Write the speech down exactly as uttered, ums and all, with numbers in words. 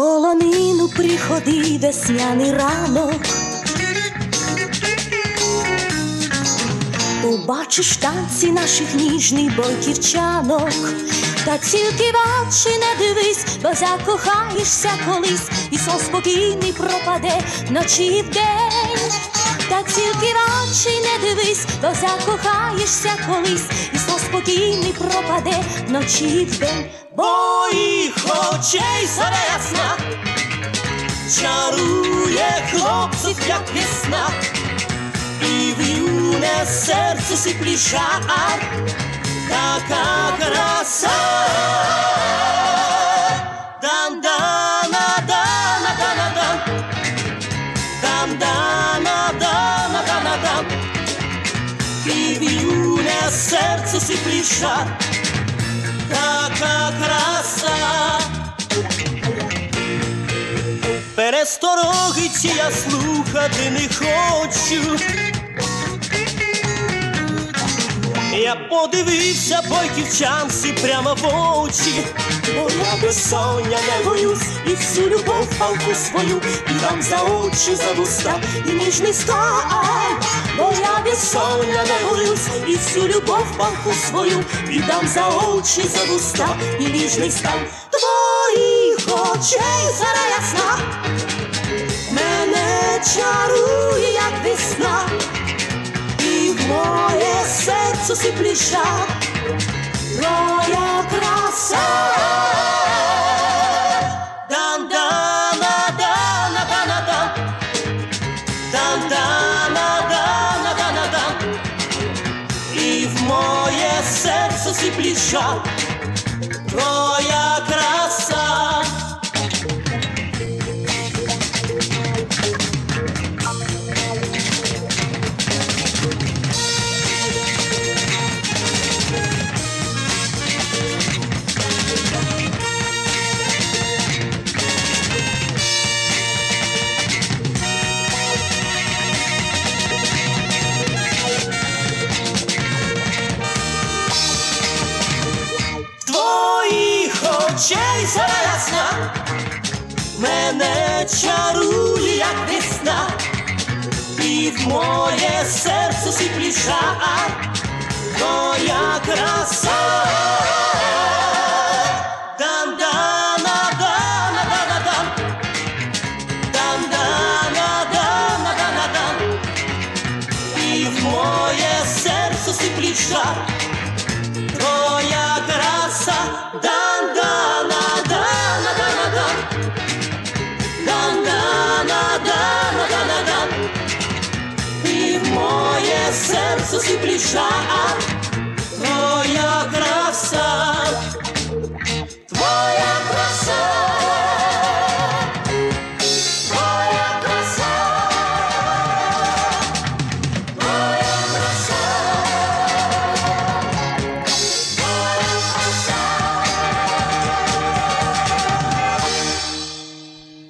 полонину приходи весняний ранок, побачиш танці наших ніжний бой дівчанок. Та тільки в очі не дивись, бо закохаєшся колись, і сон спокійний пропаде вночі і вдень. Та тільки в очі не дивись, бо закохаєшся колись, і сон спокійний пропаде вночі і вдень. Моїх очей зоря ясна чарує хлопців, як весна, і в юне серце сиплі жар, така краса. Дан-дана-дана-дана-дан, дан-дана-дана-дана-дан, і в юне серце сиплі жар, така краса. Пересторогиці я слухати не хочу. Я подивився бойківчанці прямо в очі, бо я безсоння не боюсь, і всю любов палку свою віддам за очі, за вуста і ніжний стан. Бо я безсоння не боюсь, і всю любов палку свою віддам за очі, за вуста і ніжний стан. Твоїх очей зоря ясна мене чарує, як весна, і в моє серце сиплі жар, твоя краса. Дан-дана-дана-дана-дан, дан-дана-дана-дана-дан, і в моє серце сиплі жар, твоя краса. Очей зоря ясна мене чарує, як весна, і в моє серце сиплі жар, твоя краса.